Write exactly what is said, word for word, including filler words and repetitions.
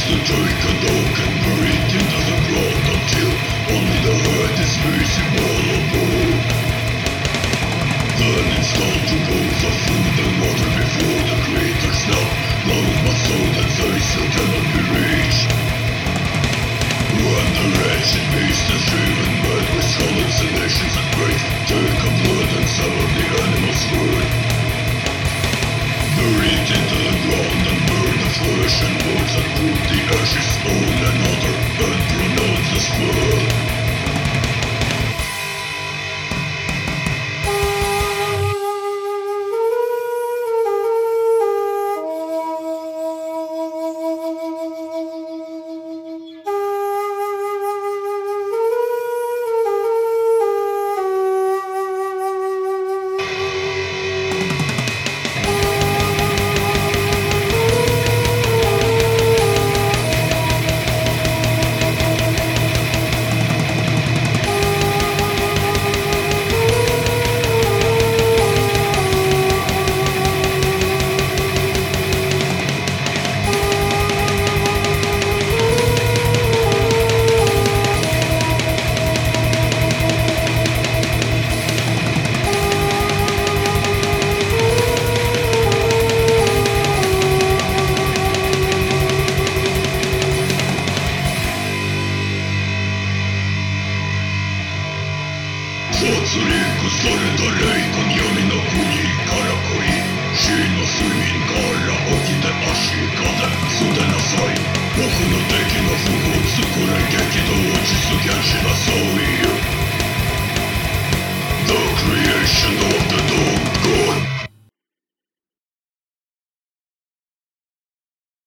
the dark and dark and buried into the ground until only the heart is visible. Then installed to bowls of food and water before the creator's now love but so that they still cannot be reached. When the wretched beast is driven mad with hallucinations and great take of blood and sever the animal's word. Bury it into the ground and burn the flesh and bones and put the ashes on another and pronounce the spell.殺戮された霊魂闇の国から来い死の睡眠から起きて足風捨てなさい僕の敵の不発これ激動実現しなさい The creation of the dawn God